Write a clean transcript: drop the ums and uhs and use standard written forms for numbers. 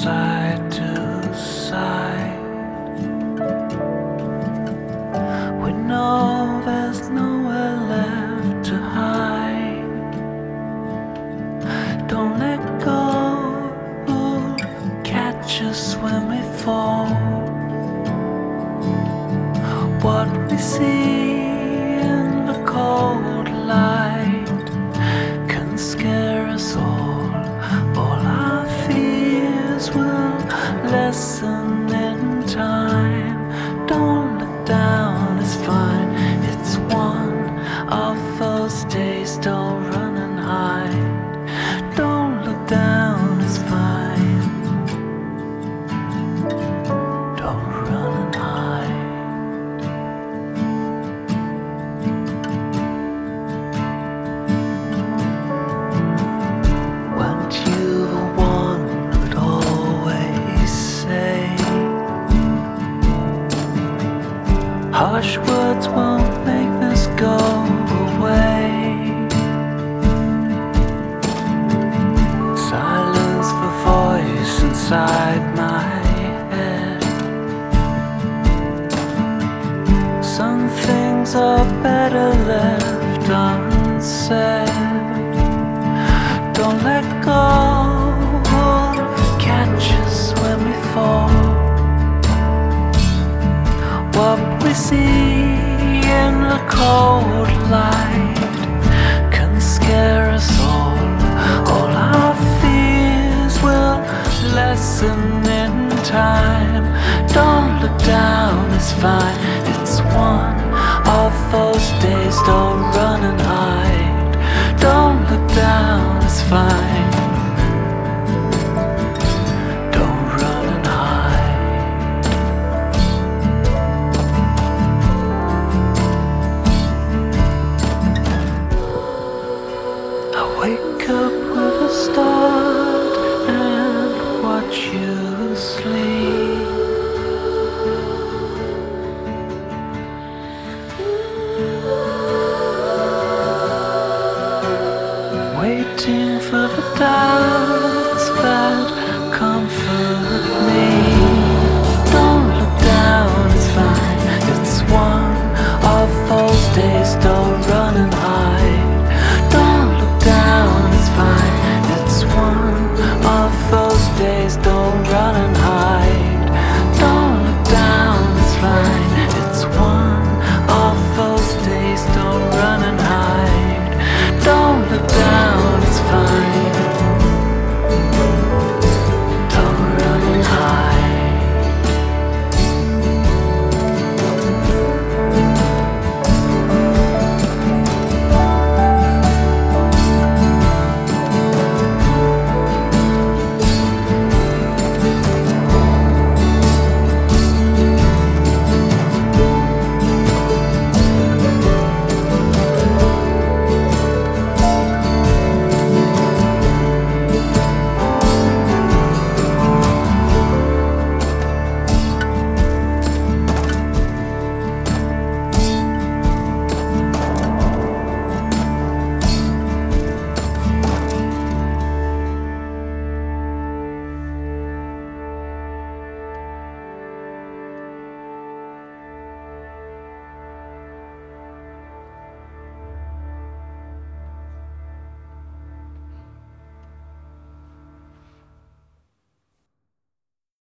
side to side. We know there's nowhere left to hide. Don't let go, catch us when we fall. What we see in the cold light can scare us all. All our fears will lessen in time. Don't look down, it's fine. It's one of those days. Don't run and hide. Don't look down, it's fine. Don't run and hide. Weren't you the one who'd always say harsh words won't make this go away? Silence the voice inside my head. Some things are better left unsaid. Don't let go, catch us when we fall. What we see in the cold light can scare us all. All our fears will lessen in time. Don't look down, it's fine. It's one of those days. Don't run and hide. Don't look down, it's fine. Don't run and hide. I wake up with a start and watch you sleep. Waiting for the doubts that comfort me. Don't look down, it's fine. It's one of those days. Don't run and hide. Don't look down, it's fine. It's one of those